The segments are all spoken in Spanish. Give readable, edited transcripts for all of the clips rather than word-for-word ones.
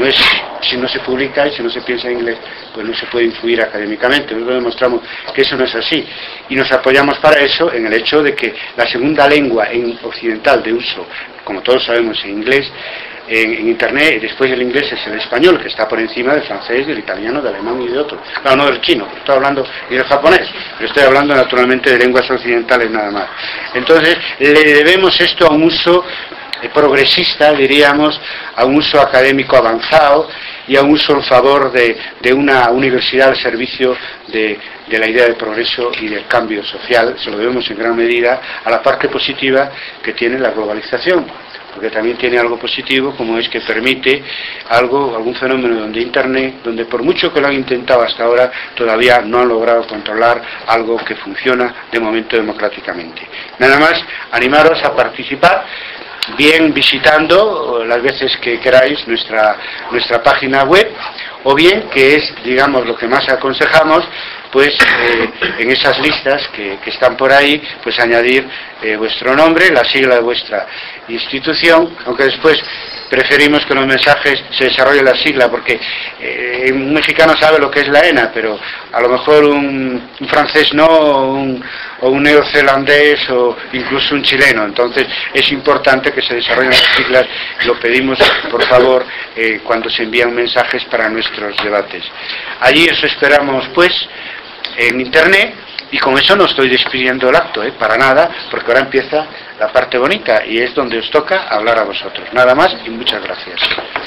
pues si no se publica y si no se piensa en inglés, pues no se puede influir académicamente. Nosotros demostramos que eso no es así y nos apoyamos para eso en el hecho de que la segunda lengua occidental de uso, como todos sabemos, en inglés, en Internet, y después del inglés es el español, que está por encima del francés, del italiano, del alemán y de otros. Claro, no del chino, estoy hablando, y del japonés, pero estoy hablando naturalmente de lenguas occidentales nada más. Entonces, le debemos esto a un uso progresista, diríamos, a un uso académico avanzado y a un uso en favor de una universidad al servicio de la idea del progreso y del cambio social. Se lo debemos en gran medida a la parte positiva que tiene la globalización, porque también tiene algo positivo, como es que permite algún fenómeno donde Internet, donde por mucho que lo han intentado hasta ahora, todavía no han logrado controlar algo que funciona de momento democráticamente. Nada más, animaros a participar, bien visitando las veces que queráis nuestra página web, o bien, que es, digamos, lo que más aconsejamos, pues en esas listas que están por ahí, pues añadir vuestro nombre, la sigla de vuestra institución, aunque después preferimos que los mensajes se desarrolle la sigla, porque un mexicano sabe lo que es la ENA, pero a lo mejor un francés no, o un neozelandés, o incluso un chileno. Entonces es importante que se desarrollen las siglas. Lo pedimos, por favor, cuando se envían mensajes para nuestros debates. Allí os esperamos, pues, en Internet. Y con eso no estoy despidiendo el acto, para nada, porque ahora empieza la parte bonita y es donde os toca hablar a vosotros. Nada más y muchas gracias.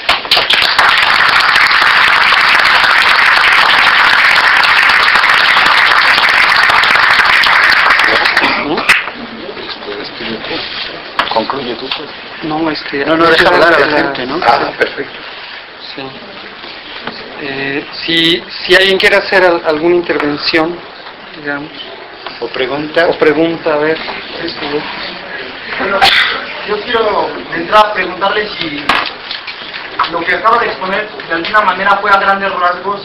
Concluye tú, pues. No, deja hablar a la gente, ¿no? Ah, perfecto. Sí. Si alguien quiere hacer alguna intervención, digamos, o pregunta, a ver. Bueno, yo quiero de entrada preguntarle si lo que acaba de exponer de alguna manera fue a grandes rasgos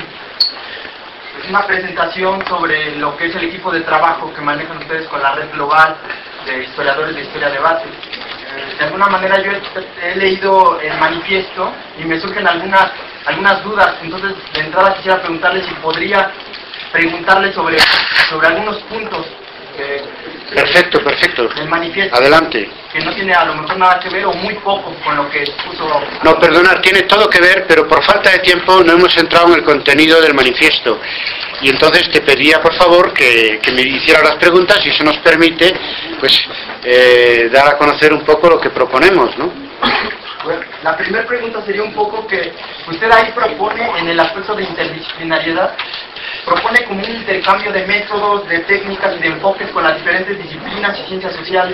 una presentación sobre lo que es el equipo de trabajo que manejan ustedes con la red global de historiadores de Historia Debate. De alguna manera yo he leído el manifiesto y me surgen algunas dudas, entonces de entrada quisiera preguntarle si podría preguntarle sobre algunos puntos Perfecto. del manifiesto. Adelante. Que no tiene a lo mejor nada que ver o muy poco con lo que puso. No, perdona, tiene todo que ver, pero por falta de tiempo no hemos entrado en el contenido del manifiesto. Y entonces te pedía, por favor, que me hiciera las preguntas, y eso nos permite, pues, dar a conocer un poco lo que proponemos, ¿no? Bueno, la primera pregunta sería un poco que usted ahí propone, en el aspecto de interdisciplinariedad, propone como un intercambio de métodos, de técnicas y de enfoques con las diferentes disciplinas y ciencias sociales.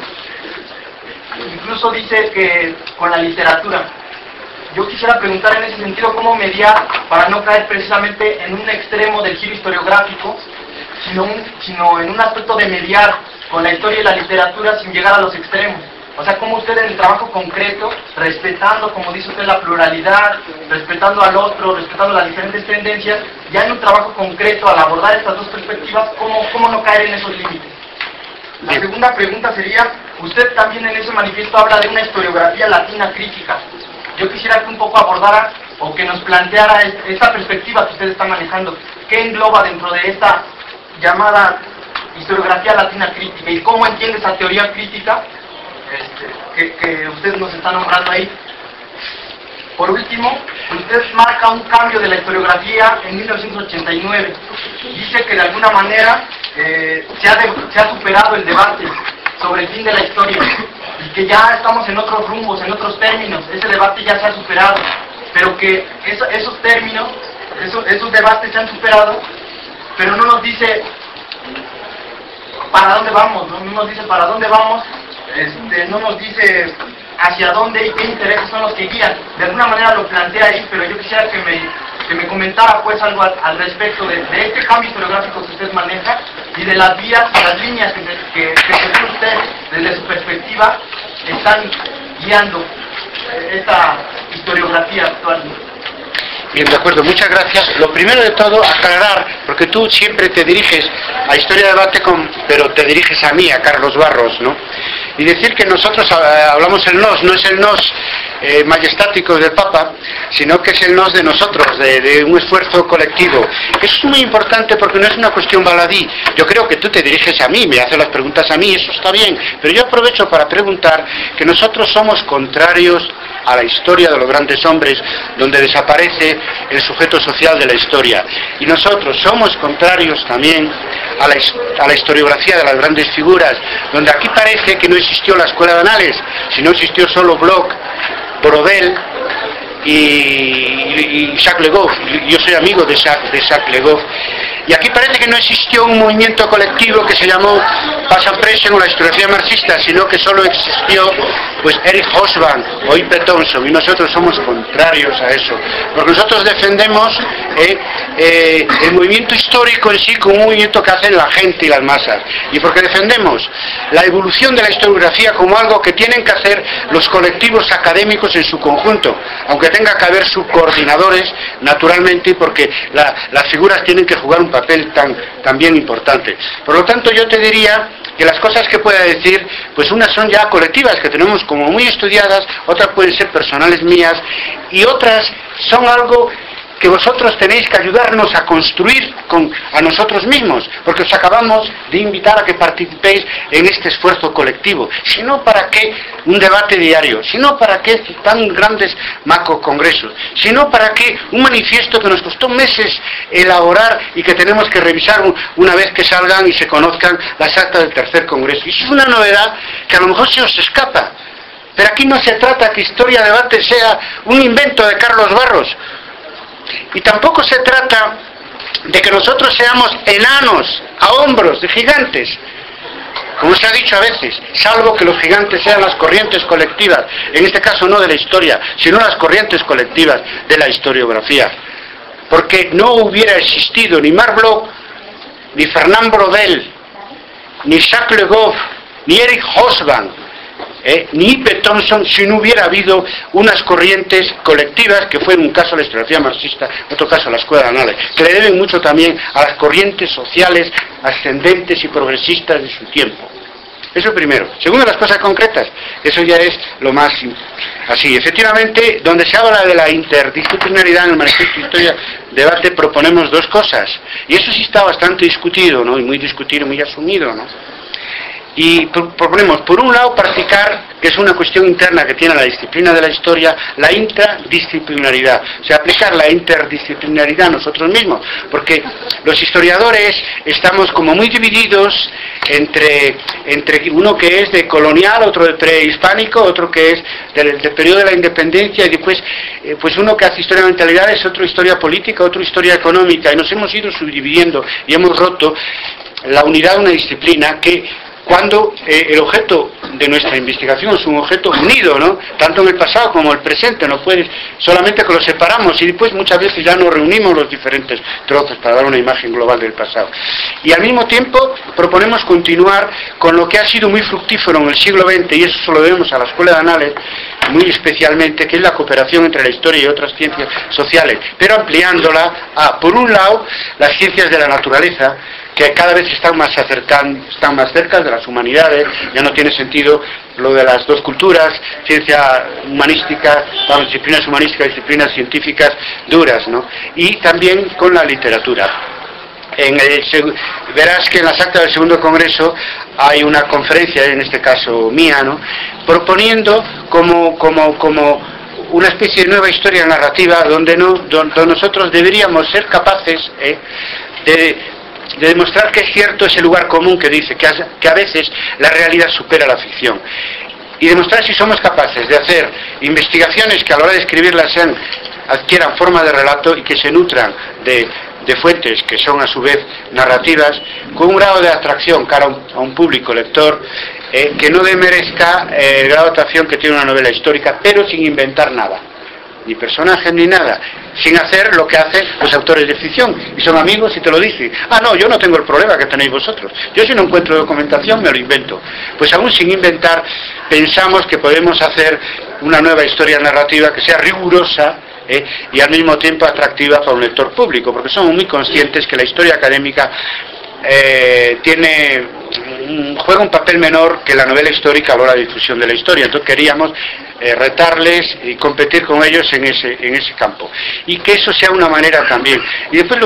Incluso dice que con la literatura. Yo quisiera preguntar en ese sentido cómo mediar para no caer precisamente en un extremo del giro historiográfico, sino en un aspecto de mediar con la historia y la literatura sin llegar a los extremos. O sea, cómo usted en el trabajo concreto, respetando, como dice usted, la pluralidad, respetando al otro, respetando las diferentes tendencias, ya en un trabajo concreto, al abordar estas dos perspectivas, ¿cómo no caer en esos límites? La segunda pregunta sería, usted también en ese manifiesto habla de una historiografía latina crítica. Yo quisiera que un poco abordara o que nos planteara esta perspectiva que usted está manejando. ¿Qué engloba dentro de esta llamada historiografía latina crítica? ¿Y cómo entiende esa teoría crítica que usted nos está nombrando ahí? Por último, usted marca un cambio de la historiografía en 1989. Dice que de alguna manera se ha superado el debate sobre el fin de la historia y que ya estamos en otros rumbos, en otros términos. Ese debate ya se ha superado, pero que esos términos, esos debates se han superado, pero no nos dice para dónde vamos, no nos dice para dónde vamos, no nos dice hacia dónde y qué intereses son los que guían. De alguna manera lo plantea ahí, pero yo quisiera que me comentara pues algo al respecto de este cambio historiográfico que usted maneja y de las vías y las líneas que según usted, desde su perspectiva, están guiando esta historiografía actual. Bien, de acuerdo, muchas gracias. Lo primero de todo, aclarar, porque tú siempre te diriges a Historia de Debate, pero te diriges a mí, a Carlos Barros, ¿no? Y decir que nosotros hablamos el nos, no es el nos majestáticos del Papa, sino que es el nos de nosotros, de un esfuerzo colectivo. Eso es muy importante porque no es una cuestión baladí. Yo creo que tú te diriges a mí, me haces las preguntas a mí, eso está bien, pero yo aprovecho para preguntar que nosotros somos contrarios a la historia de los grandes hombres, donde desaparece el sujeto social de la historia. Y nosotros somos contrarios también a la historiografía de las grandes figuras, donde aquí parece que no existió la escuela de Anales, sino existió solo Bloch, Brodel y Jacques Le Goff. Yo soy amigo de Jacques Le Goff. Y aquí parece que no existió un movimiento colectivo que se llamó Passan-Presen o la historiografía marxista, sino que solo existió pues Erich Hobsbawm o I.P. Thompson, y nosotros somos contrarios a eso, porque nosotros defendemos el movimiento histórico en sí como un movimiento que hacen la gente y las masas, y porque defendemos la evolución de la historiografía como algo que tienen que hacer los colectivos académicos en su conjunto, aunque tenga que haber subcoordinadores, naturalmente, porque las figuras tienen que jugar un papel también importante. Por lo tanto, yo te diría que las cosas que pueda decir, pues unas son ya colectivas, que tenemos como muy estudiadas, otras pueden ser personales mías, y otras son algo que vosotros tenéis que ayudarnos a construir a nosotros mismos, porque os acabamos de invitar a que participéis en este esfuerzo colectivo. Si no, ¿para qué un debate diario? Si no, ¿para qué tan grandes macrocongresos? Si no, ¿para qué un manifiesto que nos costó meses elaborar y que tenemos que revisar una vez que salgan y se conozcan las actas del tercer congreso? Y eso es una novedad que a lo mejor se os escapa. Pero aquí no se trata que Historia Debate sea un invento de Carlos Barros. Y tampoco se trata de que nosotros seamos enanos a hombros de gigantes, como se ha dicho a veces, salvo que los gigantes sean las corrientes colectivas, en este caso no de la historia, sino las corrientes colectivas de la historiografía. Porque no hubiera existido ni Marc Bloch, ni Fernand Braudel, ni Jacques Le Goff, ni Erich Hobsbawm, ni I.P. Thompson, si no hubiera habido unas corrientes colectivas, que fue en un caso la historiografía marxista, en otro caso la escuela de Anales, que le deben mucho también a las corrientes sociales ascendentes y progresistas de su tiempo. Eso primero. Segundo, las cosas concretas. Eso ya es lo más así. Efectivamente, donde se habla de la interdisciplinaridad en el manifiesto Historia Debate, proponemos dos cosas. Y eso sí está bastante discutido, ¿no? Y muy discutido, muy asumido, ¿no? Y proponemos, por un lado, practicar, que es una cuestión interna que tiene la disciplina de la historia, la interdisciplinaridad. O sea, aplicar la interdisciplinaridad nosotros mismos. Porque los historiadores estamos como muy divididos entre uno que es de colonial, otro de prehispánico, otro que es del periodo de la independencia, y después pues uno que hace historia de mentalidades, otro historia política, otro historia económica. Y nos hemos ido subdividiendo y hemos roto la unidad de una disciplina que, cuando el objeto de nuestra investigación es un objeto unido, ¿no? Tanto en el pasado como en el presente, no puedes solamente que lo separamos y después muchas veces ya nos reunimos los diferentes trozos para dar una imagen global del pasado. Y al mismo tiempo proponemos continuar con lo que ha sido muy fructífero en el siglo XX, y eso se lo debemos a la Escuela de Anales, muy especialmente, que es la cooperación entre la historia y otras ciencias sociales, pero ampliándola a, por un lado, las ciencias de la naturaleza, que cada vez están más cerca de las humanidades. Ya no tiene sentido lo de las dos culturas, ciencia humanística, disciplinas humanísticas, disciplinas científicas duras, ¿no? Y también con la literatura. Verás que en las actas del segundo congreso hay una conferencia, en este caso mía, ¿no?, proponiendo como una especie de nueva historia narrativa donde nosotros deberíamos ser capaces de demostrar que es cierto ese lugar común que dice que a veces la realidad supera la ficción, y demostrar si somos capaces de hacer investigaciones que a la hora de escribirlas adquieran forma de relato y que se nutran de fuentes que son a su vez narrativas, con un grado de atracción cara a un público lector que no demerezca el grado de atracción que tiene una novela histórica, pero sin inventar nada, ni personajes ni nada, sin hacer lo que hacen los autores de ficción, y son amigos y te lo dicen. No, yo no tengo el problema que tenéis vosotros, yo si no encuentro documentación me lo invento. Pues aún sin inventar, pensamos que podemos hacer una nueva historia narrativa que sea rigurosa y al mismo tiempo atractiva para un lector público, porque somos muy conscientes que la historia académica juega un papel menor que la novela histórica a la hora de difusión de la historia. Entonces queríamos retarles y competir con ellos en ese campo. Y que eso sea una manera también. Y después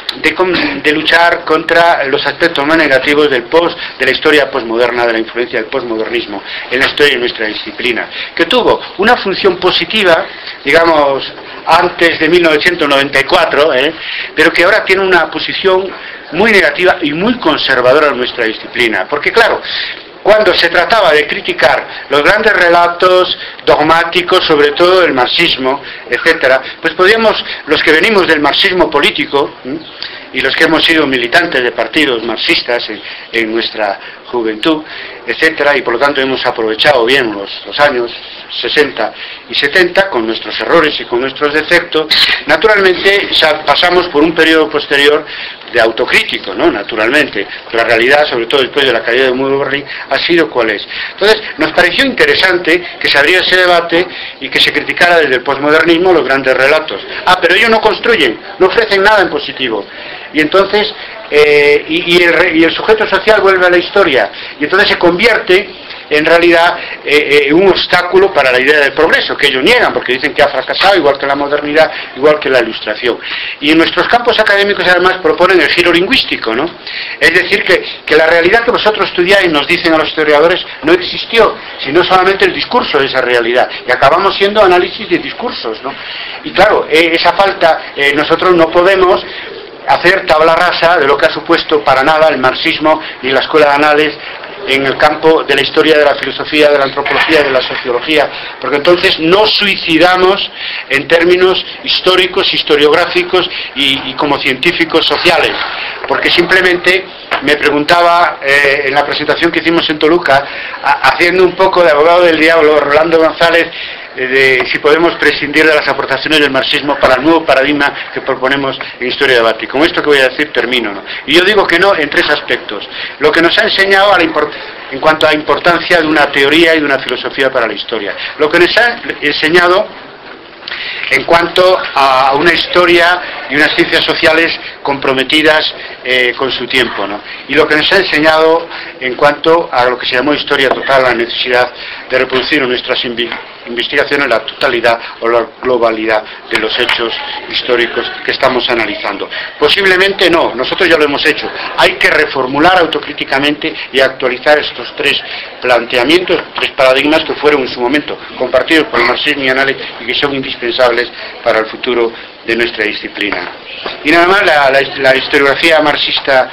de luchar contra los aspectos más negativos de la historia posmoderna, de la influencia del posmodernismo en la historia de nuestra disciplina, que tuvo una función positiva, digamos, antes de 1994, pero que ahora tiene una posición muy negativa y muy conservadora en nuestra disciplina. Porque claro, cuando se trataba de criticar los grandes relatos dogmáticos, sobre todo el marxismo, etcétera, pues podíamos, los que venimos del marxismo político, y los que hemos sido militantes de partidos marxistas en nuestra juventud, etcétera, y por lo tanto hemos aprovechado bien los años 60 y 70 con nuestros errores y con nuestros defectos, naturalmente pasamos por un periodo posterior de autocrítico, ¿no? Naturalmente, la realidad, sobre todo después de la caída del muro de Berlín, ha sido cual es. Entonces, nos pareció interesante que se abriera ese debate y que se criticara desde el posmodernismo los grandes relatos. Pero ellos no construyen, no ofrecen nada en positivo. Y entonces, y el sujeto social vuelve a la historia, y entonces se convierte en realidad un obstáculo para la idea del progreso, que ellos niegan, porque dicen que ha fracasado, igual que la modernidad, igual que la ilustración. Y en nuestros campos académicos además proponen el giro lingüístico, ¿no? Es decir, que la realidad que vosotros estudiáis, nos dicen a los historiadores, no existió, sino solamente el discurso de esa realidad, y acabamos siendo análisis de discursos, ¿no? Y claro, esa falta, nosotros no podemos hacer tabla rasa de lo que ha supuesto para nada el marxismo y la escuela de anales en el campo de la historia, de la filosofía, de la antropología, de la sociología, porque entonces nos suicidamos en términos históricos, historiográficos y como científicos sociales, porque simplemente me preguntaba en la presentación que hicimos en Toluca, haciendo un poco de abogado del diablo, Rolando González, de si podemos prescindir de las aportaciones del marxismo para el nuevo paradigma que proponemos en Historia de Debate. Y con esto que voy a decir termino, ¿no? Y yo digo que no en tres aspectos. Lo que nos ha enseñado en cuanto a la importancia de una teoría y de una filosofía para la historia. Lo que nos ha enseñado en cuanto a una historia y unas ciencias sociales comprometidas con su tiempo, ¿no? Y lo que nos ha enseñado en cuanto a lo que se llamó historia total, la necesidad de reproducir en nuestras investigaciones la totalidad o la globalidad de los hechos históricos que estamos analizando. Posiblemente no, nosotros ya lo hemos hecho. Hay que reformular autocríticamente y actualizar estos tres planteamientos, tres paradigmas que fueron en su momento compartidos por el marxismo y anales y que son indispensables para el futuro de nuestra disciplina. Y nada más la historiografía marxista,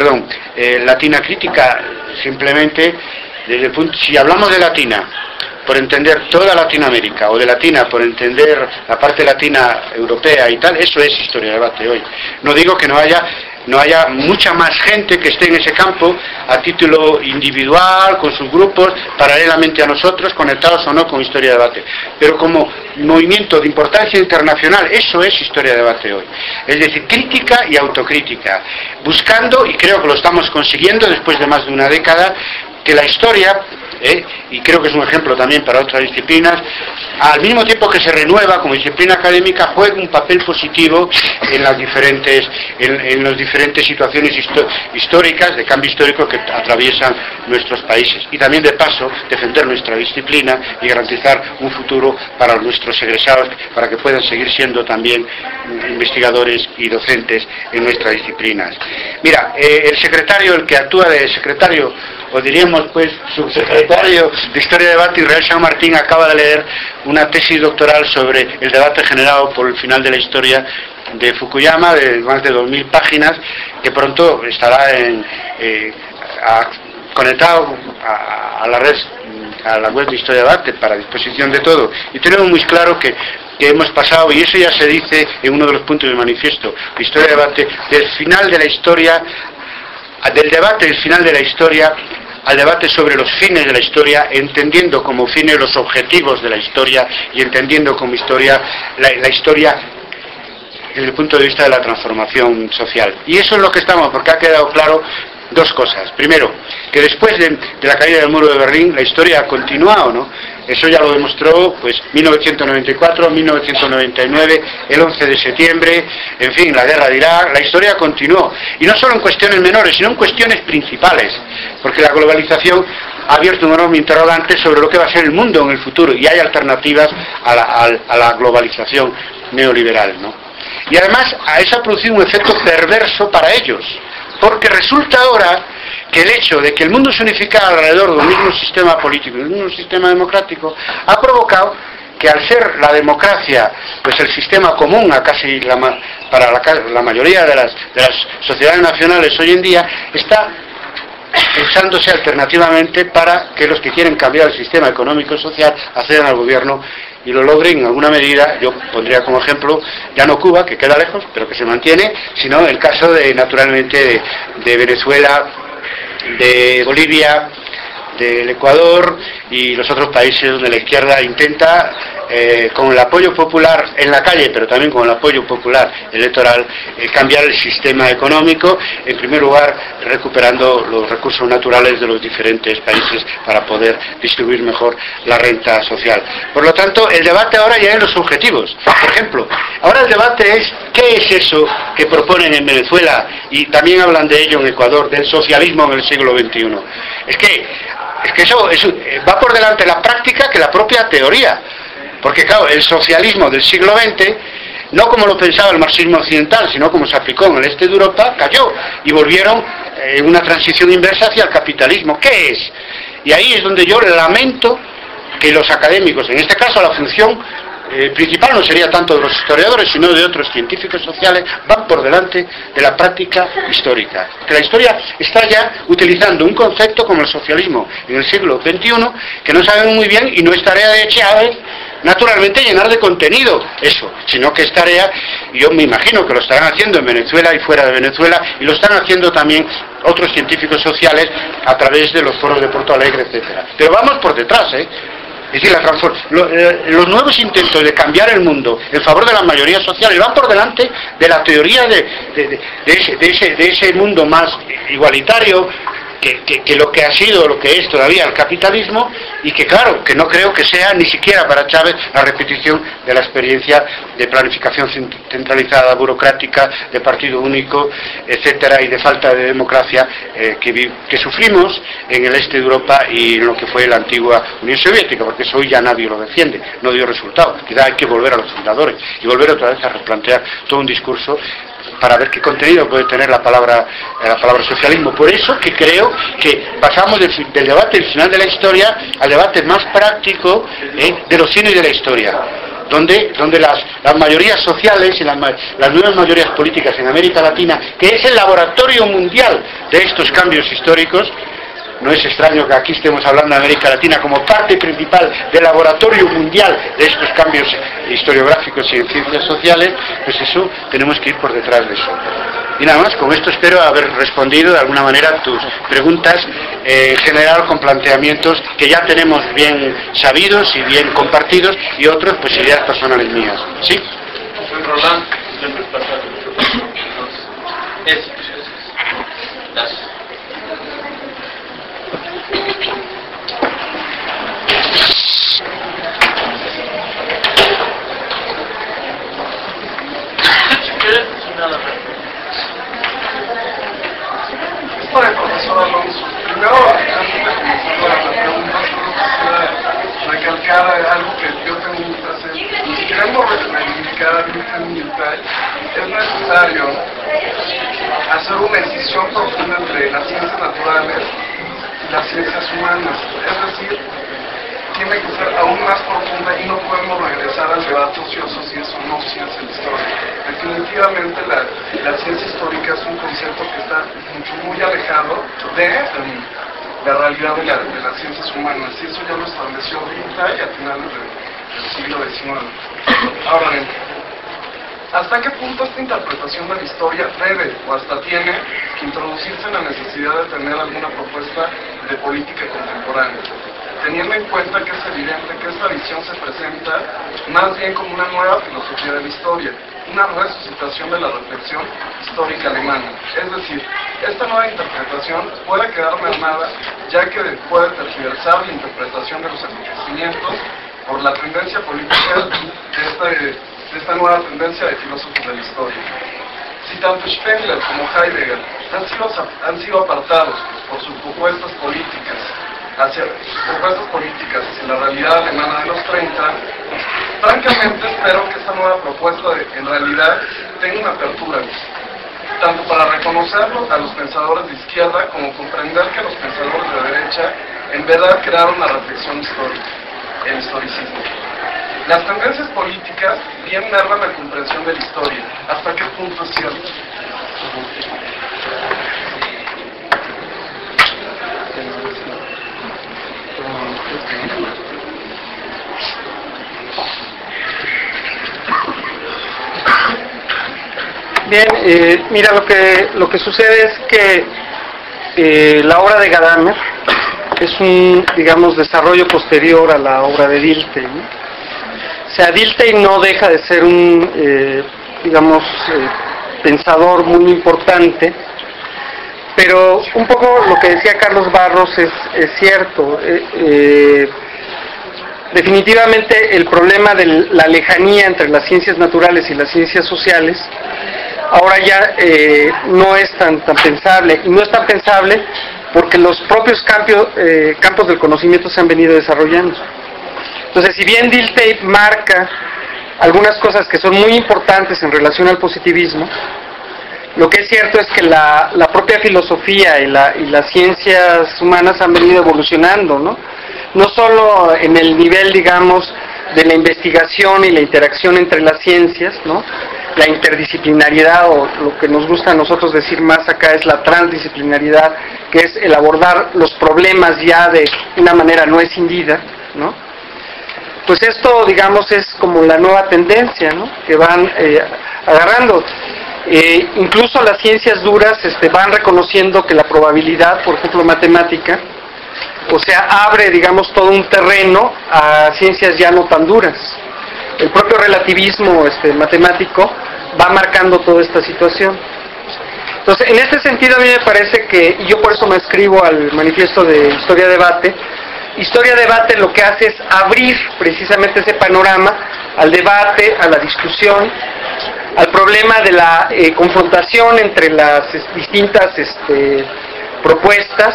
latina crítica, simplemente desde el punto, si hablamos de latina por entender toda Latinoamérica, o de latina por entender la parte latina europea y tal, eso es historia de debate hoy. No digo que no haya mucha más gente que esté en ese campo a título individual, con sus grupos, paralelamente a nosotros, conectados o no con historia de debate. Pero como movimiento de importancia internacional, eso es historia de debate hoy. Es decir, crítica y autocrítica, buscando, y creo que lo estamos consiguiendo después de más de una década, que la historia, y creo que es un ejemplo también para otras disciplinas, al mismo tiempo que se renueva como disciplina académica, juega un papel positivo en las diferentes situaciones históricas, de cambio histórico que atraviesan nuestros países, y también de paso defender nuestra disciplina y garantizar un futuro para nuestros egresados, para que puedan seguir siendo también investigadores y docentes en nuestras disciplinas. Mira, el secretario, el que actúa de secretario, o diríamos pues subsecretario de Historia de Debate, Israel San Martín, acaba de leer una tesis doctoral sobre el debate generado por el final de la historia de Fukuyama, de más de 2000 páginas, que pronto estará conectado a la red, a la web de Historia de Debate, para disposición de todo. Y tenemos muy claro que hemos pasado, y eso ya se dice en uno de los puntos del manifiesto de Historia de Debate, del final de la historia, del debate del final de la historia al debate sobre los fines de la historia, entendiendo como fines los objetivos de la historia y entendiendo como historia la historia desde el punto de vista de la transformación social. Y eso es lo que estamos, porque ha quedado claro dos cosas. Primero, que después de la caída del muro de Berlín la historia ha continuado, ¿no? Eso ya lo demostró, pues, 1994, 1999, el 11 de septiembre, en fin, la guerra de Irak, la historia continuó. Y no solo en cuestiones menores, sino en cuestiones principales, porque la globalización ha abierto un enorme interrogante sobre lo que va a ser el mundo en el futuro, y hay alternativas a la globalización neoliberal, ¿no? Y además a eso ha producido un efecto perverso para ellos, porque resulta ahora que el hecho de que el mundo se unificara alrededor de un mismo sistema político, de un mismo sistema democrático, ha provocado que, al ser la democracia pues el sistema común a casi para la mayoría de las sociedades nacionales hoy en día, está usándose alternativamente para que los que quieren cambiar el sistema económico y social accedan al gobierno y lo logren en alguna medida. Yo pondría como ejemplo ya no Cuba, que queda lejos pero que se mantiene, sino el caso de, naturalmente, de Venezuela, de Bolivia, del Ecuador y los otros países donde la izquierda intenta, con el apoyo popular en la calle, pero también con el apoyo popular electoral, cambiar el sistema económico, en primer lugar recuperando los recursos naturales de los diferentes países para poder distribuir mejor la renta social. Por lo tanto, el debate ahora ya es los objetivos. Por ejemplo, ahora el debate es ¿qué es eso que proponen en Venezuela? Y también hablan de ello en Ecuador, del socialismo en el siglo XXI. Es que eso va por delante la práctica que la propia teoría. Porque claro, el socialismo del siglo XX, no como lo pensaba el marxismo occidental, sino como se aplicó en el este de Europa, cayó y volvieron en una transición inversa hacia el capitalismo. ¿Qué es? Y ahí es donde yo lamento que los académicos, en este caso la función principal no sería tanto de los historiadores, sino de otros científicos sociales, van por delante de la práctica histórica. Que la historia está ya utilizando un concepto como el socialismo en el siglo XXI, que no saben muy bien, y no es tarea de Chávez, naturalmente, llenar de contenido eso, sino que es tarea, y yo me imagino que lo estarán haciendo en Venezuela y fuera de Venezuela, y lo están haciendo también otros científicos sociales a través de los foros de Porto Alegre, etcétera. Pero vamos por detrás, Es decir, los nuevos intentos de cambiar el mundo en favor de las mayorías sociales van por delante de la teoría de ese mundo más igualitario que lo que ha sido, lo que es todavía el capitalismo, y que claro, que no creo que sea ni siquiera para Chávez la repetición de la experiencia de planificación centralizada, burocrática, de partido único, etcétera, y de falta de democracia que sufrimos en el este de Europa y en lo que fue la antigua Unión Soviética, porque eso hoy ya nadie lo defiende, no dio resultado. Quizá hay que volver a los fundadores y volver otra vez a replantear todo un discurso para ver qué contenido puede tener la palabra socialismo. Por eso que creo que pasamos del debate del final de la historia al debate más práctico de los fines de la historia, donde las mayorías sociales y las nuevas mayorías políticas en América Latina, que es el laboratorio mundial de estos cambios históricos. No es extraño que aquí estemos hablando de América Latina como parte principal del laboratorio mundial de estos cambios historiográficos y en ciencias sociales, pues eso, tenemos que ir por detrás de eso. Y nada más, con esto espero haber respondido de alguna manera a tus preguntas, en general con planteamientos que ya tenemos bien sabidos y bien compartidos, y otros pues ideas personales mías. ¿Sí? Roland, gracias. Para el profesor Alonso, primero, antes de comenzar la pregunta, quisiera recalcar algo que yo tengo muy presente. Si queremos reivindicar la lucha militar, es necesario hacer una decisión profunda entre las ciencias naturales y las ciencias humanas. Es decir, tiene que ser aún más profunda y no podemos regresar al debate ocioso si es o no ciencia de la historia. Definitivamente la ciencia histórica es un concepto que está muy alejado de la realidad de las ciencias humanas, y eso ya lo estableció Rita y a finales del siglo XIX. Ahora bien, ¿hasta qué punto esta interpretación de la historia debe o hasta tiene que introducirse en la necesidad de tener alguna propuesta de política contemporánea? Teniendo en cuenta que es evidente que esta visión se presenta más bien como una nueva filosofía de la historia, una resucitación de la reflexión histórica alemana. Es decir, esta nueva interpretación puede quedar mermada, ya que puede tergiversar la interpretación de los acontecimientos por la tendencia política de esta nueva tendencia de filósofos de la historia. Si tanto Spengler como Heidegger han sido apartados por sus propuestas políticas, hacia propuestas políticas hacia la realidad alemana de los 30, francamente espero que esta nueva propuesta en realidad tenga una apertura, tanto para reconocerlo a los pensadores de izquierda como comprender que los pensadores de derecha en verdad crearon una reflexión histórica, el historicismo. Las tendencias políticas bien narran la comprensión de la historia, hasta qué punto es cierto. Bien, mira, lo que sucede es que la obra de Gadamer es un, digamos, desarrollo posterior a la obra de Dilthey, ¿no? O sea, Dilthey no deja de ser un, digamos, pensador muy importante, pero un poco lo que decía Carlos Barros es cierto. Definitivamente el problema de la lejanía entre las ciencias naturales y las ciencias sociales ahora ya no es tan pensable, y no es tan pensable porque los propios campos del conocimiento se han venido desarrollando. Entonces, si bien Dilthey marca algunas cosas que son muy importantes en relación al positivismo, lo que es cierto es que la propia filosofía y las ciencias humanas han venido evolucionando, ¿no? No solo en el nivel, digamos, de la investigación y la interacción entre las ciencias, ¿no? La interdisciplinariedad, o lo que nos gusta a nosotros decir más acá es la transdisciplinariedad, que es el abordar los problemas ya de una manera no escindida, ¿no? Pues esto, digamos, es como la nueva tendencia, ¿no? Que van agarrando. Incluso las ciencias duras van reconociendo que la probabilidad, por ejemplo matemática, o sea, abre, digamos, todo un terreno a ciencias ya no tan duras. El propio relativismo matemático va marcando toda esta situación. Entonces, en este sentido a mí me parece que, y yo por eso me escribo al manifiesto de Historia Debate, Historia Debate lo que hace es abrir precisamente ese panorama al debate, a la discusión, al problema de la confrontación entre las distintas propuestas,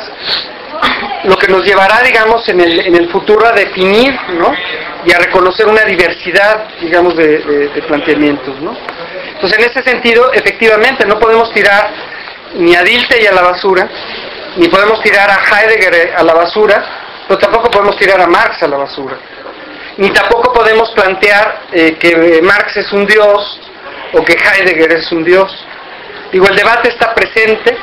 lo que nos llevará, digamos, en el futuro a definir, ¿no? Y a reconocer una diversidad, digamos, de planteamientos, ¿no? Entonces, en ese sentido, efectivamente, no podemos tirar ni a Dilthey a la basura, ni podemos tirar a Heidegger a la basura, pero tampoco podemos tirar a Marx a la basura. Ni tampoco podemos plantear que Marx es un dios o que Heidegger es un dios. Digo, el debate está presente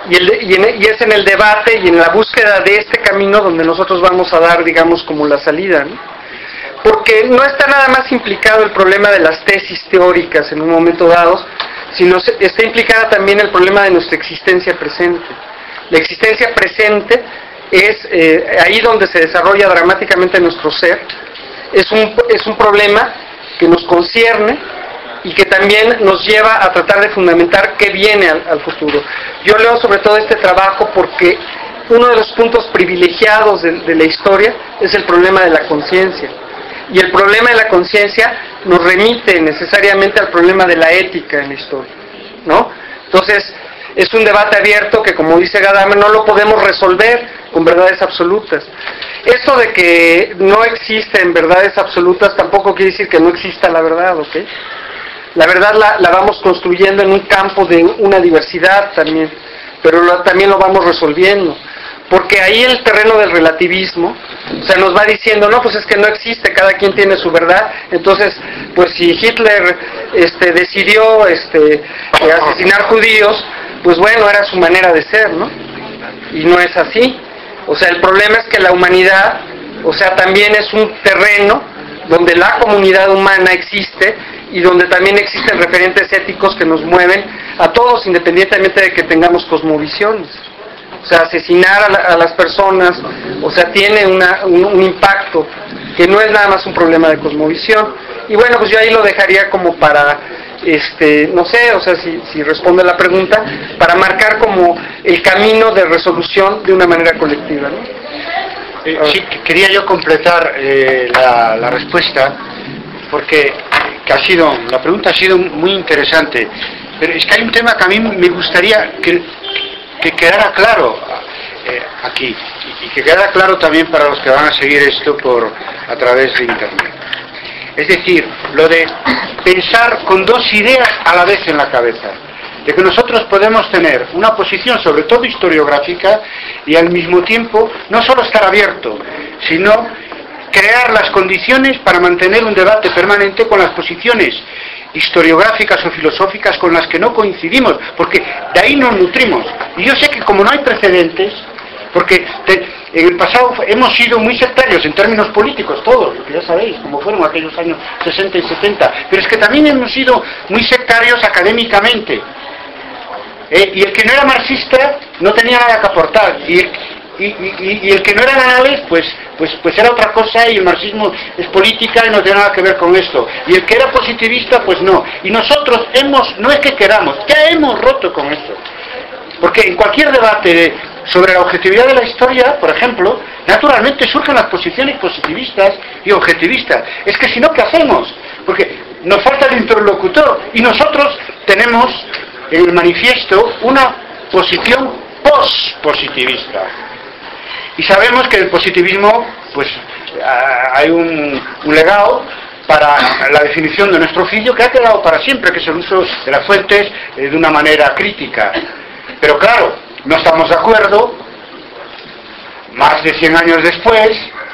y es en el debate y en la búsqueda de este camino donde nosotros vamos a dar, digamos, como la salida, ¿no? Porque no está nada más implicado el problema de las tesis teóricas en un momento dado, sino está implicada también el problema de nuestra existencia presente. La existencia presente es ahí donde se desarrolla dramáticamente nuestro ser. Es un problema que nos concierne y que también nos lleva a tratar de fundamentar qué viene al futuro. Yo leo sobre todo este trabajo porque uno de los puntos privilegiados de la historia es el problema de la conciencia. Y el problema de la conciencia nos remite necesariamente al problema de la ética en la historia, ¿no? Entonces, es un debate abierto que, como dice Gadamer, no lo podemos resolver con verdades absolutas. Esto de que no existen verdades absolutas tampoco quiere decir que no exista la verdad, ¿ok? La verdad la vamos construyendo en un campo de una diversidad también, pero también lo vamos resolviendo. Porque ahí el terreno del relativismo, o sea, nos va diciendo, no, pues es que no existe, cada quien tiene su verdad. Entonces, pues si Hitler decidió asesinar judíos, pues bueno, era su manera de ser, ¿no? Y no es así. O sea, el problema es que la humanidad, o sea, también es un terreno donde la comunidad humana existe y donde también existen referentes éticos que nos mueven a todos, independientemente de que tengamos cosmovisiones. O sea, asesinar a las personas, o sea, tiene un impacto que no es nada más un problema de cosmovisión. Y bueno, pues yo ahí lo dejaría como para, no sé, o sea, si responde la pregunta, para marcar como el camino de resolución de una manera colectiva, ¿no? Sí, quería yo completar la respuesta, porque la pregunta ha sido muy interesante, pero es que hay un tema que a mí me gustaría que quedara claro. aquí, y que queda claro también para los que van a seguir esto a través de Internet. Es decir, lo de pensar con dos ideas a la vez en la cabeza, de que nosotros podemos tener una posición sobre todo historiográfica y al mismo tiempo no solo estar abierto, sino crear las condiciones para mantener un debate permanente con las posiciones historiográficas o filosóficas con las que no coincidimos, porque de ahí nos nutrimos. Y yo sé que como no hay precedentes, porque en el pasado hemos sido muy sectarios en términos políticos, todos, lo que ya sabéis, como fueron aquellos años 60 y 70, pero es que también hemos sido muy sectarios académicamente. Y el que no era marxista no tenía nada que aportar, y el que no era ganales, pues era otra cosa, y el marxismo es política y no tiene nada que ver con esto, y el que era positivista, pues no. Y nosotros no es que queramos, ya hemos roto con esto, porque en cualquier debate sobre la objetividad de la historia, por ejemplo, naturalmente surgen las posiciones positivistas y objetivistas. Es que si no, ¿qué hacemos? Porque nos falta el interlocutor, y nosotros tenemos en el manifiesto una posición post-positivista. Y sabemos que el positivismo, pues hay un legado para la definición de nuestro oficio que ha quedado para siempre, que es el uso de las fuentes de una manera crítica. Pero claro, no estamos de acuerdo, más de 100 años después,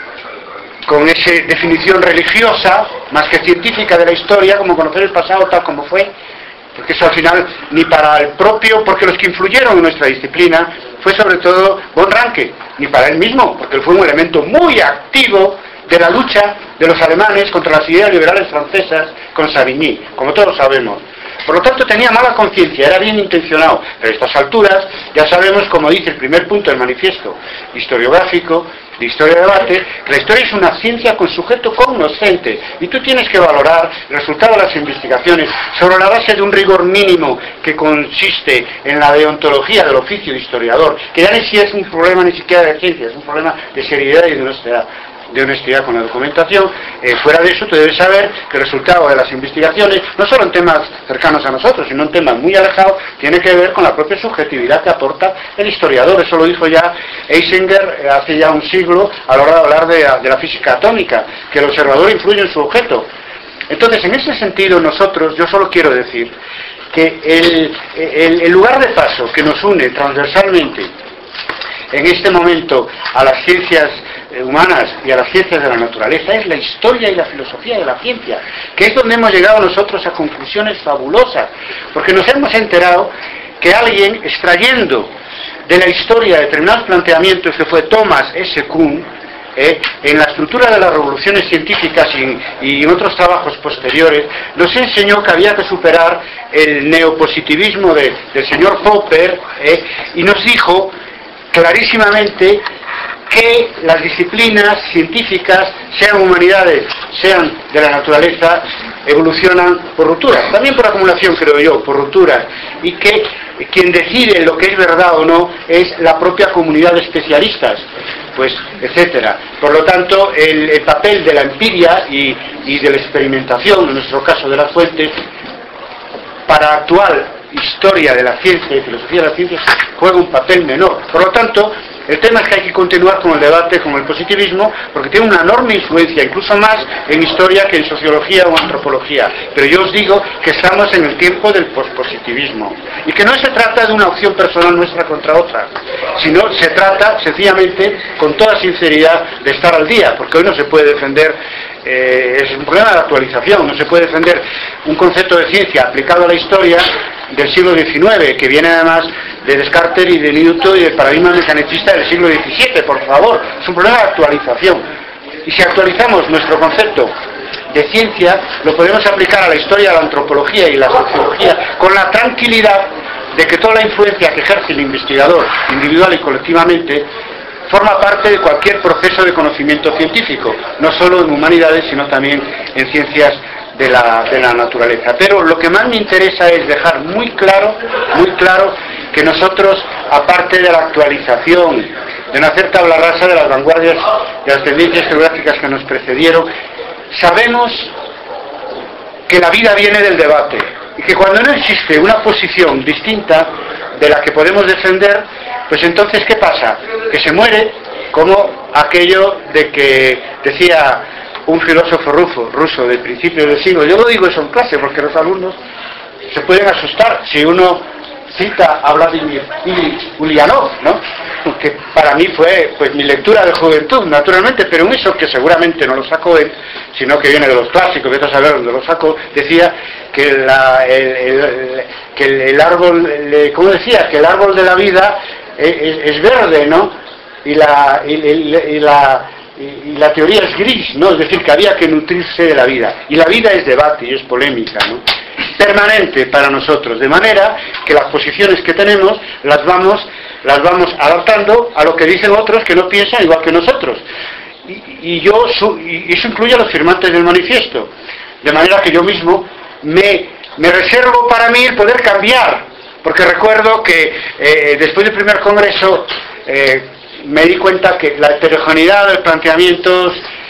con esa definición religiosa, más que científica de la historia, como conocer el pasado tal como fue, porque eso al final ni para el propio, porque los que influyeron en nuestra disciplina fue sobre todo von Ranke, ni para él mismo, porque él fue un elemento muy activo de la lucha de los alemanes contra las ideas liberales francesas con Savigny, como todos sabemos. Por lo tanto tenía mala conciencia, era bien intencionado, pero a estas alturas ya sabemos, como dice el primer punto del manifiesto historiográfico de Historia de Debate, que la historia es una ciencia con sujeto cognoscente, y tú tienes que valorar el resultado de las investigaciones sobre la base de un rigor mínimo que consiste en la deontología del oficio de historiador, que ya ni siquiera es un problema ni siquiera de ciencia, es un problema de seriedad y de honestidad con la documentación. Fuera de eso, tú debes saber que el resultado de las investigaciones, no solo en temas cercanos a nosotros, sino en temas muy alejados, tiene que ver con la propia subjetividad que aporta el historiador. Eso lo dijo ya Eisinger hace ya un siglo a la hora de hablar de la física atómica, que el observador influye en su objeto. Entonces, en ese sentido, nosotros, yo solo quiero decir que el lugar de paso que nos une transversalmente en este momento a las ciencias humanas y a las ciencias de la naturaleza es la historia y la filosofía de la ciencia, que es donde hemos llegado nosotros a conclusiones fabulosas, porque nos hemos enterado que alguien, extrayendo de la historia determinados planteamientos, que fue Thomas S. Kuhn, en la estructura de las revoluciones científicas y en otros trabajos posteriores, nos enseñó que había que superar el neopositivismo del señor Popper, y nos dijo clarísimamente que las disciplinas científicas, sean humanidades, sean de la naturaleza, evolucionan por rupturas, también por acumulación, creo yo, por rupturas, y que quien decide lo que es verdad o no es la propia comunidad de especialistas, pues, etcétera. Por lo tanto, el papel de la empiria y de la experimentación, en nuestro caso de las fuentes, para la actual historia de la ciencia y filosofía de la ciencia, juega un papel menor. Por lo tanto, el tema es que hay que continuar con el debate, con el positivismo, porque tiene una enorme influencia, incluso más en historia que en sociología o antropología. Pero yo os digo que estamos en el tiempo del pospositivismo, y que no se trata de una opción personal nuestra contra otra, sino se trata sencillamente, con toda sinceridad, de estar al día, porque hoy no se puede defender, es un problema de actualización, no se puede defender un concepto de ciencia aplicado a la historia del siglo XIX, que viene además de Descartes y de Newton y del paradigma mecanicista del siglo XVII, por favor. Es un problema de actualización. Y si actualizamos nuestro concepto de ciencia, lo podemos aplicar a la historia, a la antropología y la sociología, con la tranquilidad de que toda la influencia que ejerce el investigador, individual y colectivamente, forma parte de cualquier proceso de conocimiento científico, no solo en humanidades, sino también en ciencias de la naturaleza. Pero lo que más me interesa es dejar muy claro que nosotros, aparte de la actualización, de no hacer tabla rasa de las vanguardias, de las tendencias geográficas que nos precedieron, sabemos que la vida viene del debate, y que cuando no existe una posición distinta, de la que podemos defender, pues entonces ¿qué pasa? Que se muere, como aquello de que decía un filósofo ruso del principio del siglo. Yo lo digo eso en clase porque los alumnos se pueden asustar si uno cita a Vladimir Ilich Ulyanov, ¿no? Que para mí fue pues mi lectura de juventud, naturalmente, pero eso que seguramente no lo sacó él, sino que viene de los clásicos, vete a saber dónde lo sacó. Decía que el árbol, ¿cómo decía? Que el árbol de la vida es verde, ¿no? Y la teoría es gris, ¿no? Es decir, que había que nutrirse de la vida. Y la vida es debate y es polémica, ¿no? Permanente para nosotros, de manera que las posiciones que tenemos las vamos adaptando a lo que dicen otros que no piensan igual que nosotros. Y eso incluye a los firmantes del manifiesto. De manera que yo mismo me reservo para mí el poder cambiar. Porque recuerdo que después del primer congreso me di cuenta que la heterogeneidad de planteamientos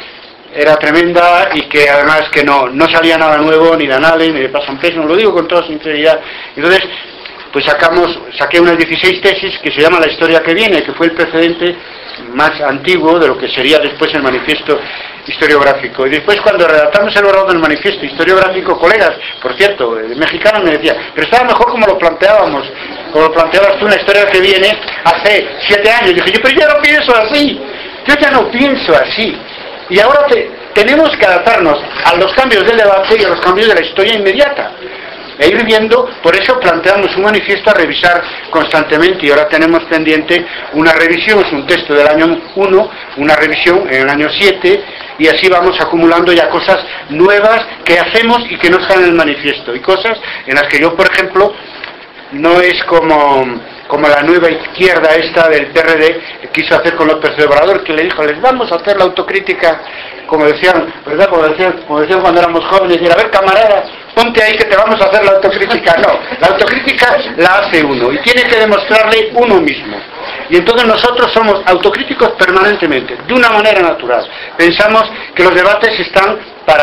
era tremenda y que además que no salía nada nuevo, ni de Annalen, ni de Passanpes, lo digo con toda sinceridad. Entonces, pues saqué unas 16 tesis que se llama La historia que viene, que fue el precedente más antiguo de lo que sería después el manifiesto historiográfico. Y después, cuando redactamos el borrador del manifiesto historiográfico, colegas, por cierto, mexicanos, me decían, pero estaba mejor como lo planteábamos, como lo planteabas tú, una historia que viene hace 7 años. Y dije yo, pero yo no pienso así, yo ya no pienso así. Y ahora tenemos que adaptarnos a los cambios del debate y a los cambios de la historia inmediata. E ir viendo, por eso planteamos un manifiesto a revisar constantemente, y ahora tenemos pendiente una revisión, es un texto del año 1, una revisión en el año 7, y así vamos acumulando ya cosas nuevas que hacemos y que no están en el manifiesto, y cosas en las que yo, por ejemplo, no es como la nueva izquierda esta del PRD quiso hacer con López Obrador, que le dijo, les vamos a hacer la autocrítica, como decían, ¿verdad? Como decían cuando éramos jóvenes, y a ver, camarada, ponte ahí que te vamos a hacer la autocrítica. No, la autocrítica la hace uno y tiene que demostrarle uno mismo. Y entonces nosotros somos autocríticos permanentemente, de una manera natural. Pensamos que los debates están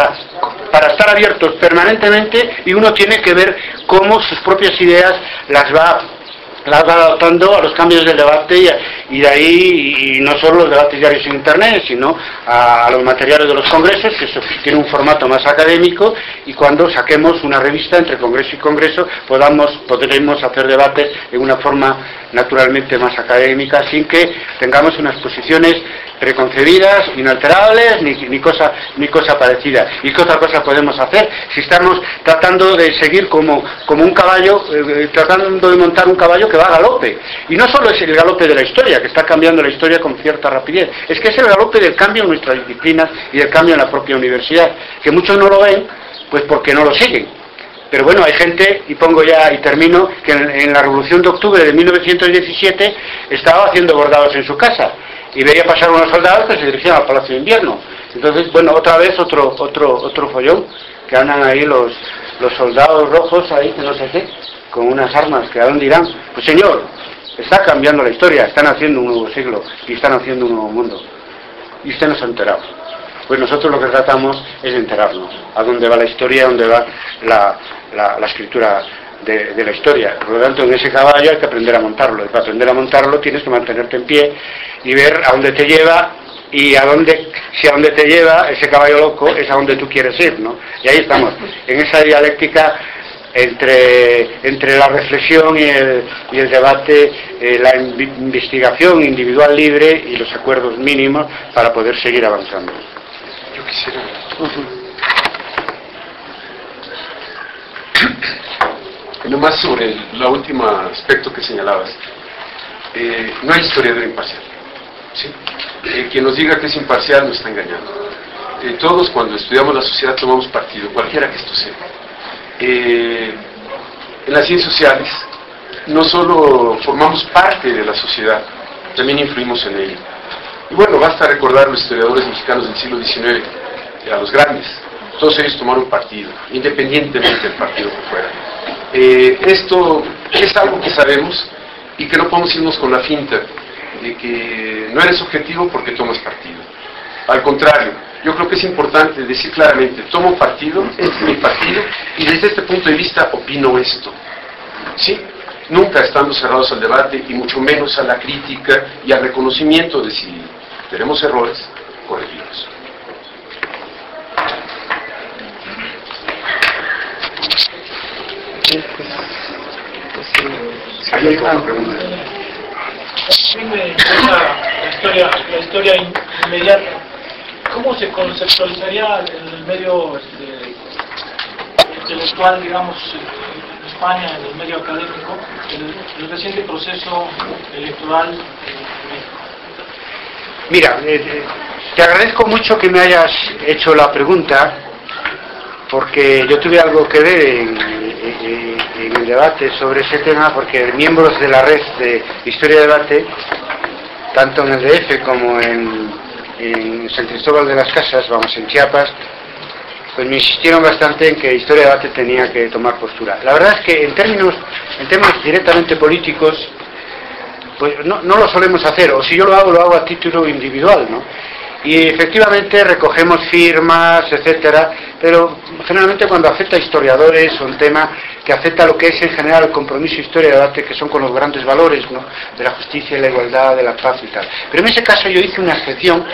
para estar abiertos permanentemente, y uno tiene que ver cómo sus propias ideas las va adaptando a los cambios del debate, y de ahí, y no solo los debates diarios en internet, sino a los materiales de los congresos, que eso tiene un formato más académico, y cuando saquemos una revista entre congreso y congreso podremos hacer debates de una forma naturalmente más académica, sin que tengamos unas posiciones preconcebidas, inalterables, ni cosa parecida. ¿Y qué otra cosa podemos hacer si estamos tratando de seguir como un caballo, tratando de montar un caballo que va a galope? Y no solo es el galope de la historia, que está cambiando la historia con cierta rapidez, es que es el galope del cambio en nuestras disciplinas y del cambio en la propia universidad, que muchos no lo ven, pues porque no lo siguen. Pero bueno, hay gente, y pongo ya y termino, que en la Revolución de Octubre de 1917 estaba haciendo bordados en su casa, y veía pasar unos soldados que se dirigían al Palacio de Invierno. Entonces, bueno, otra vez otro follón, que andan ahí los soldados rojos ahí, que no sé qué, con unas armas, que a dónde irán. Pues señor, está cambiando la historia, están haciendo un nuevo siglo, y están haciendo un nuevo mundo, y usted no se ha enterado. Pues nosotros lo que tratamos es de enterarnos, a dónde va la historia, a dónde va la escritura de la historia. Por lo tanto, en ese caballo hay que aprender a montarlo, y para aprender a montarlo tienes que mantenerte en pie y ver a dónde te lleva, y si a dónde te lleva ese caballo loco es a donde tú quieres ir, ¿no? Y ahí estamos, en esa dialéctica entre la reflexión y el debate, la investigación individual libre y los acuerdos mínimos para poder seguir avanzando. Yo quisiera... Nomás sobre el último aspecto que señalabas. No hay historiador imparcial, ¿sí? Quien nos diga que es imparcial nos está engañando. Todos, cuando estudiamos la sociedad, tomamos partido, cualquiera que esto sea. En las ciencias sociales no solo formamos parte de la sociedad, también influimos en ella. Y bueno, basta recordar a los historiadores mexicanos del siglo XIX, a los grandes. Todos ellos tomaron partido, independientemente del partido que fuera. Esto es algo que sabemos y que no podemos irnos con la finta de que no eres objetivo porque tomas partido. Al contrario, yo creo que es importante decir claramente, tomo partido, este es mi partido, y desde este punto de vista opino esto. ¿Sí? nunca estando cerrados al debate y mucho menos a la crítica y al reconocimiento de si tenemos errores, corregirlos. ¿Hay alguna pregunta? A mí me interesa la historia inmediata. ¿Cómo se conceptualizaría el medio intelectual, digamos, en España, en el medio académico, el reciente proceso electoral en México? Mira, te agradezco mucho que me hayas hecho la pregunta, porque yo tuve algo que ver en el debate sobre ese tema, porque miembros de la red de Historia de Debate, tanto en el DF como en San Cristóbal de las Casas, vamos, en Chiapas, pues me insistieron bastante en que Historia de Debate tenía que tomar postura. La verdad es que en términos directamente políticos, pues no lo solemos hacer, o si yo lo hago a título individual, ¿no? Y efectivamente recogemos firmas, etcétera, pero generalmente cuando afecta a historiadores o un tema que afecta a lo que es en general el compromiso Historia de Debate, que son con los grandes valores, ¿no?, de la justicia y la igualdad, de la paz y tal. Pero en ese caso yo hice una excepción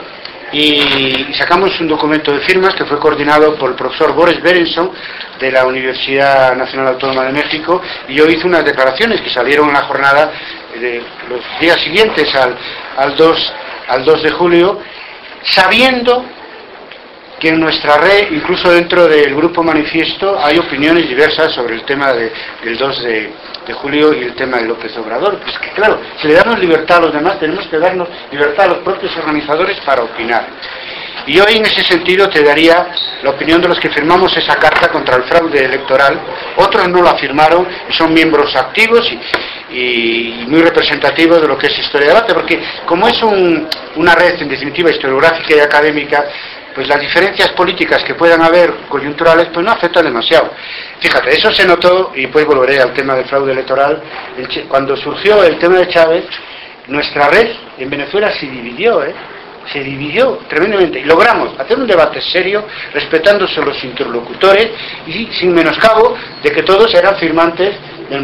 y sacamos un documento de firmas que fue coordinado por el profesor Boris Berenson de la Universidad Nacional Autónoma de México, y yo hice unas declaraciones que salieron en la jornada de los días siguientes al 2 de julio, sabiendo que en nuestra red, incluso dentro del grupo Manifiesto, hay opiniones diversas sobre el tema del 2 de julio y el tema de López Obrador. Pues que claro, si le damos libertad a los demás, tenemos que darnos libertad a los propios organizadores para opinar. Y hoy en ese sentido te daría la opinión de los que firmamos esa carta contra el fraude electoral. Otros no la firmaron y son miembros activos y muy representativos de lo que es Historia de Debate, porque como es una red en definitiva historiográfica y académica, pues las diferencias políticas que puedan haber coyunturales pues no afectan demasiado. Fíjate, eso se notó, y pues volveré al tema del fraude electoral. Cuando surgió el tema de Chávez, nuestra red en Venezuela se dividió, se dividió tremendamente, y logramos hacer un debate serio, respetándose los interlocutores y sin menoscabo de que todos eran firmantes